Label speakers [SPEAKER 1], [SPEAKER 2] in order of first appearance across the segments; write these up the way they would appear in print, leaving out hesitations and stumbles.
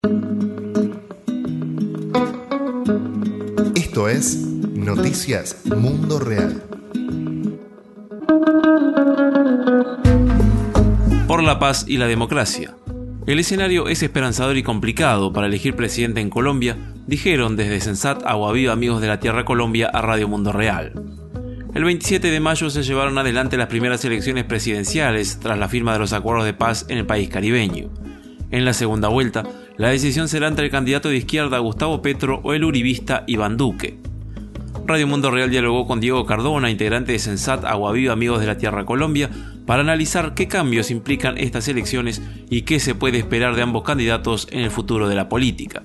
[SPEAKER 1] Esto es Noticias Mundo Real.
[SPEAKER 2] Por la paz y la democracia. El escenario es esperanzador y complicado para elegir presidente en Colombia, dijeron desde Sensat Agua Viva Amigos de la Tierra Colombia a Radio Mundo Real. El 27 de mayo se llevaron adelante las primeras elecciones presidenciales tras la firma de los acuerdos de paz en el país caribeño. En la segunda vuelta, la decisión será entre el candidato de izquierda Gustavo Petro o el uribista Iván Duque. Radio Mundo Real dialogó con Diego Cardona, integrante de Sensat Agua Viva Amigos de la Tierra Colombia, para analizar qué cambios implican estas elecciones y qué se puede esperar de ambos candidatos en el futuro de la política.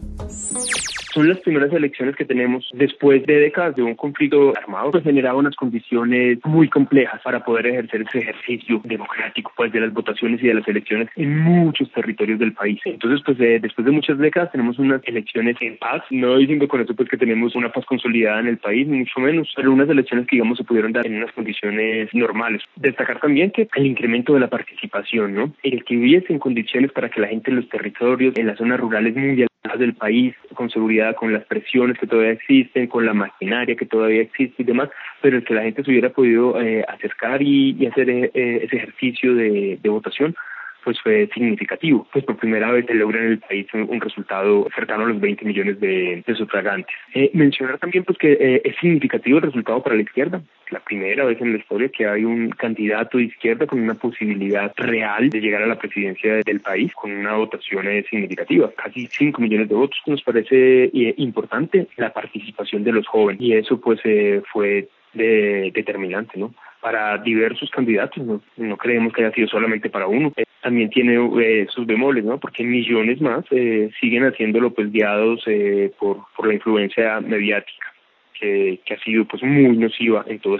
[SPEAKER 3] Son las primeras elecciones que tenemos después de décadas de un conflicto armado que generaba unas condiciones muy complejas para poder ejercer ese ejercicio democrático de las votaciones y de las elecciones en muchos territorios del país. Entonces, después de muchas décadas tenemos unas elecciones en paz, no diciendo con eso que tenemos una paz consolidada en el país, ni mucho menos, pero unas elecciones que se pudieron dar en unas condiciones normales. Destacar también que el incremento de la participación, ¿no? El que hubiese en condiciones para que la gente en los territorios, en las zonas rurales muy alejadas del país, con seguridad, con las presiones que todavía existen, con la maquinaria que todavía existe y demás, pero el que la gente se hubiera podido acercar y hacer ese ejercicio de votación, pues fue significativo. Pues por primera vez se logra en el país un resultado cercano a los 20 millones de sufragantes. Mencionar también que es significativo el resultado para la izquierda. La primera vez en la historia que hay un candidato de izquierda con una posibilidad real de llegar a la presidencia del país con una votación significativa, casi 5 millones de votos. Nos parece importante la participación de los jóvenes y eso fue determinante, ¿no? Para diversos candidatos, no creemos que haya sido solamente para uno. También tiene sus bemoles, ¿no? Porque millones más siguen haciéndolo guiados por la influencia mediática que ha sido muy nociva en todo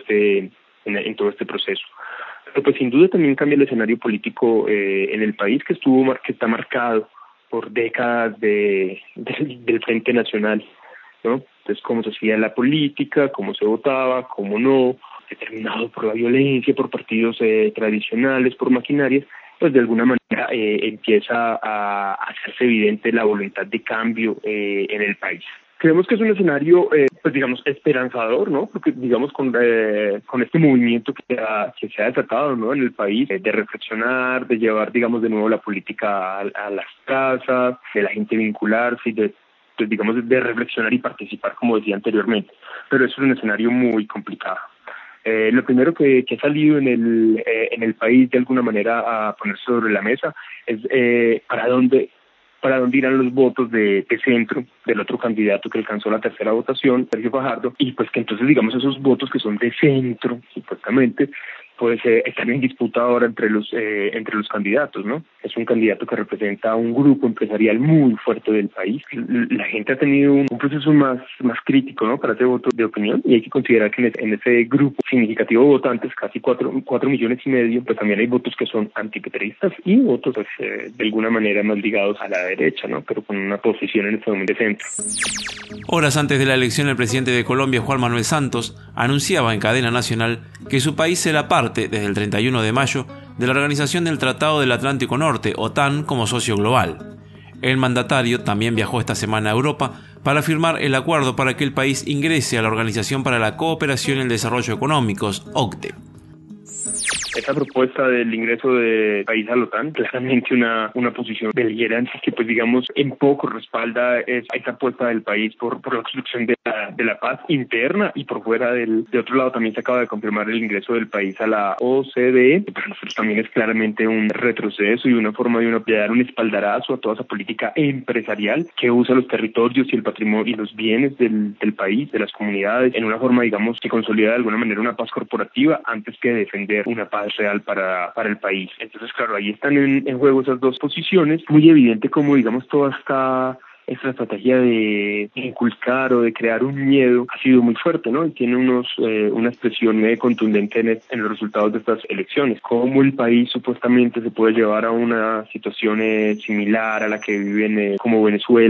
[SPEAKER 3] este proceso. Pero sin duda también cambia el escenario político en el país que está marcado por décadas del Frente Nacional, ¿no? Entonces, cómo se hacía la política, cómo se votaba, cómo no, determinado por la violencia, por partidos tradicionales, por maquinarias, de alguna manera empieza a hacerse evidente la voluntad de cambio en el país. Creemos que es un escenario, esperanzador, ¿no? Porque, con este movimiento que se ha desatado, ¿no? En el país, de reflexionar, de llevar, de nuevo la política a las casas, de la gente vincularse y de reflexionar y participar, como decía anteriormente. Pero eso es un escenario muy complicado. Lo primero que ha salido en el país de alguna manera a ponerse sobre la mesa es para dónde irán los votos de centro del otro candidato que alcanzó la tercera votación, Sergio Fajardo, y que entonces esos votos que son de centro, supuestamente, están en disputa ahora entre los candidatos, ¿no? Es un candidato que representa a un grupo empresarial muy fuerte del país. La gente ha tenido un proceso más crítico, ¿no? Para ese voto de opinión, y hay que considerar que en ese grupo significativo de votantes, casi 4 millones y medio, también hay votos que son antipetristas y votos de alguna manera más ligados a la derecha, ¿no? Pero con una posición en este momento de centro.
[SPEAKER 2] Horas antes de la elección, el presidente de Colombia, Juan Manuel Santos, anunciaba en cadena nacional que su país será parte, desde el 31 de mayo, de la Organización del Tratado del Atlántico Norte, OTAN, como socio global. El mandatario también viajó esta semana a Europa para firmar el acuerdo para que el país ingrese a la Organización para la Cooperación y el Desarrollo Económicos, OCDE.
[SPEAKER 3] Esta propuesta del ingreso del país a la OTAN, claramente una posición beligerante que en poco respalda esta apuesta del país por la construcción de la paz interna y por fuera de otro lado también se acaba de confirmar el ingreso del país a la OCDE, que para nosotros también es claramente un retroceso y una forma de dar un espaldarazo a toda esa política empresarial que usa los territorios y el patrimonio y los bienes del país, de las comunidades, en una forma que consolida de alguna manera una paz corporativa antes que defender una paz real para el país. Entonces, claro, ahí están en juego esas dos posiciones. Muy evidente como, toda esta estrategia de inculcar o de crear un miedo ha sido muy fuerte, ¿no? Y tiene una expresión contundente en los resultados de estas elecciones. Cómo el país supuestamente se puede llevar a una situación similar a la que viven como Venezuela,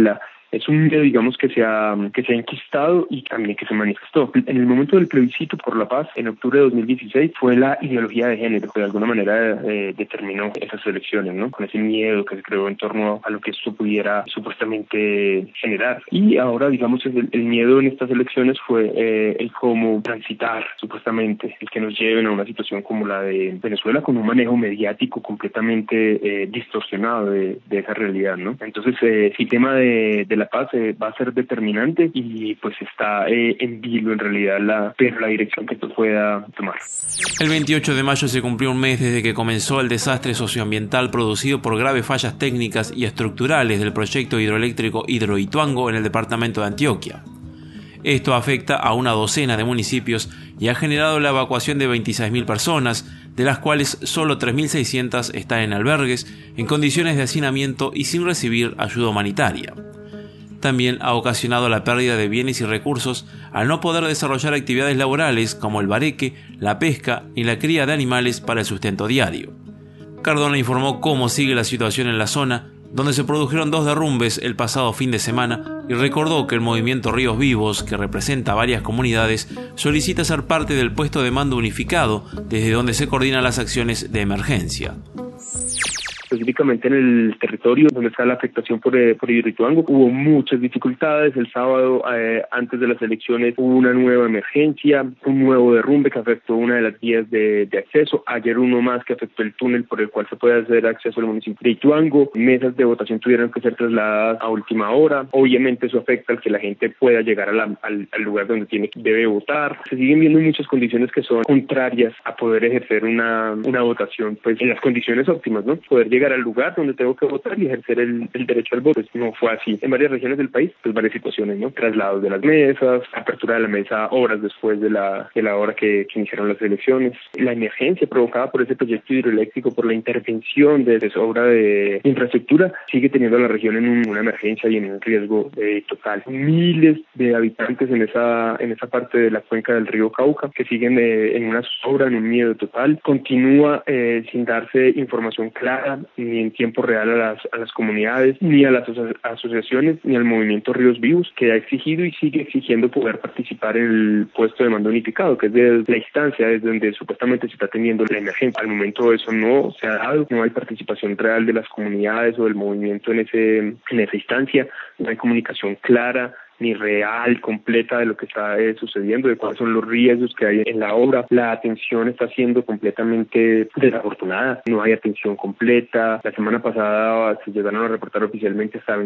[SPEAKER 3] Es un miedo, digamos, que se ha enquistado y también que se manifestó. En el momento del plebiscito por la paz, en octubre de 2016, fue la ideología de género que de alguna manera determinó esas elecciones, ¿no? Con ese miedo que se creó en torno a lo que esto pudiera supuestamente generar. Y ahora, digamos, el miedo en estas elecciones fue el cómo transitar, supuestamente, el que nos lleven a una situación como la de Venezuela, con un manejo mediático completamente distorsionado de esa realidad, ¿no? Entonces, el tema de la paz va a ser determinante y pues está en vilo en realidad la dirección que esto pueda tomar.
[SPEAKER 2] El 28 de mayo se cumplió un mes desde que comenzó el desastre socioambiental producido por graves fallas técnicas y estructurales del proyecto hidroeléctrico Hidroituango en el departamento de Antioquia. Esto afecta a una docena de municipios y ha generado la evacuación de 26.000 personas, de las cuales solo 3.600 están en albergues, en condiciones de hacinamiento y sin recibir ayuda humanitaria. También ha ocasionado la pérdida de bienes y recursos al no poder desarrollar actividades laborales como el bareque, la pesca y la cría de animales para el sustento diario. Cardona informó cómo sigue la situación en la zona, donde se produjeron 2 derrumbes el pasado fin de semana, y recordó que el movimiento Ríos Vivos, que representa a varias comunidades, solicita ser parte del puesto de mando unificado, desde donde se coordinan las acciones de emergencia.
[SPEAKER 3] Específicamente en el territorio donde está la afectación por Hidroituango, hubo muchas dificultades. El sábado, antes de las elecciones, hubo una nueva emergencia, un nuevo derrumbe que afectó una de las vías de acceso. Ayer uno más que afectó el túnel por el cual se puede hacer acceso al municipio de Hidroituango. Mesas de votación tuvieron que ser trasladadas a última hora. Obviamente eso afecta al que la gente pueda llegar al lugar donde debe votar. Se siguen viendo muchas condiciones que son contrarias a poder ejercer una votación pues en las condiciones óptimas, ¿no? Poder llegar al lugar donde tengo que votar y ejercer el derecho al voto. No fue así. En varias regiones del país, pues varias situaciones, ¿no? Traslados de las mesas, apertura de la mesa horas después de la hora que iniciaron las elecciones. La emergencia provocada por ese proyecto hidroeléctrico, por la intervención de esa obra de infraestructura, sigue teniendo a la región en una emergencia y en un riesgo total. Miles de habitantes en esa parte de la cuenca del río Cauca que siguen en una zozobra, en un miedo total. Continúa sin darse información clara ni en tiempo real a las comunidades, ni a las asociaciones, ni al movimiento Ríos Vivos, que ha exigido y sigue exigiendo poder participar en el puesto de mando unificado, que es de la instancia desde donde supuestamente se está teniendo la emergencia. Al momento eso no se ha dado, no hay participación real de las comunidades o del movimiento en esa instancia, no hay comunicación clara ni real, completa de lo que está sucediendo, de cuáles son los riesgos que hay en la obra. La atención está siendo completamente desafortunada, no hay atención completa. La semana pasada se llegaron a reportar oficialmente hasta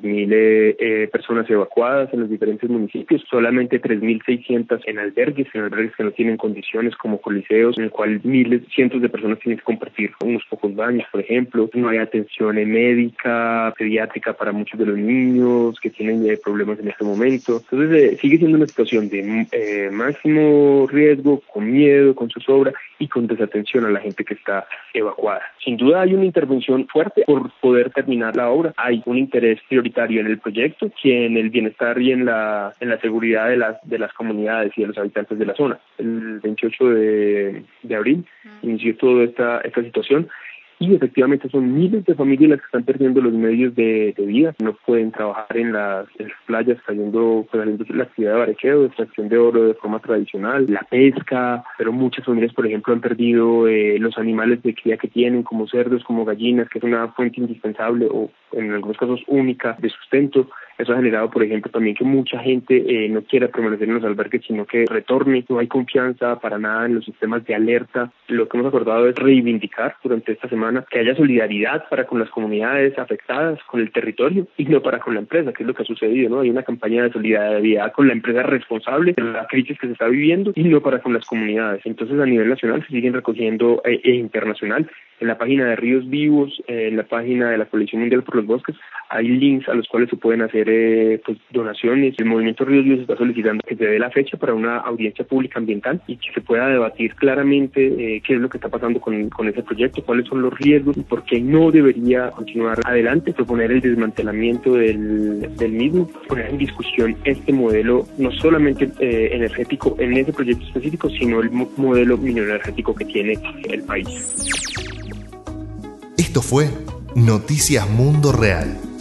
[SPEAKER 3] 26.000 personas evacuadas en los diferentes municipios, solamente 3.600 en albergues que no tienen condiciones como coliseos, en el cual cientos de personas tienen que compartir unos pocos baños, por ejemplo. No hay atención médica, pediátrica para muchos de los niños que tienen problemas en este momento. Entonces sigue siendo una situación de máximo riesgo, con miedo, con zozobra y con desatención a la gente que está evacuada. Sin duda hay una intervención fuerte por poder terminar la obra. Hay un interés prioritario en el proyecto que en el bienestar y en la seguridad de las comunidades y de los habitantes de la zona. El 28 de abril inició toda esta situación. Y efectivamente son miles de familias las que están perdiendo los medios de vida. No pueden trabajar en las playas haciendo la actividad de barequeo, de extracción de oro de forma tradicional, la pesca, pero muchas familias, por ejemplo, han perdido los animales de cría que tienen, como cerdos, como gallinas, que es una fuente indispensable o en algunos casos única de sustento. Eso ha generado, por ejemplo, también que mucha gente no quiera permanecer en los albergues, sino que retorne. No hay confianza para nada en los sistemas de alerta. Lo que hemos acordado es reivindicar durante esta semana que haya solidaridad para con las comunidades afectadas, con el territorio, y no para con la empresa, que es lo que ha sucedido, ¿no? Hay una campaña de solidaridad con la empresa responsable de la crisis que se está viviendo y no para con las comunidades. Entonces, a nivel nacional se siguen recogiendo e internacional. En la página de Ríos Vivos, en la página de la Coalición Mundial por los Bosques, hay links a los cuales se pueden hacer donaciones. El movimiento Ríos Vivos está solicitando que se dé la fecha para una audiencia pública ambiental y que se pueda debatir claramente qué es lo que está pasando con ese proyecto, cuáles son los riesgos y por qué no debería continuar adelante, proponer el desmantelamiento del mismo, poner en discusión este modelo, no solamente energético en ese proyecto específico, sino el modelo mineroenergético que tiene el país.
[SPEAKER 1] Esto fue Noticias Mundo Real.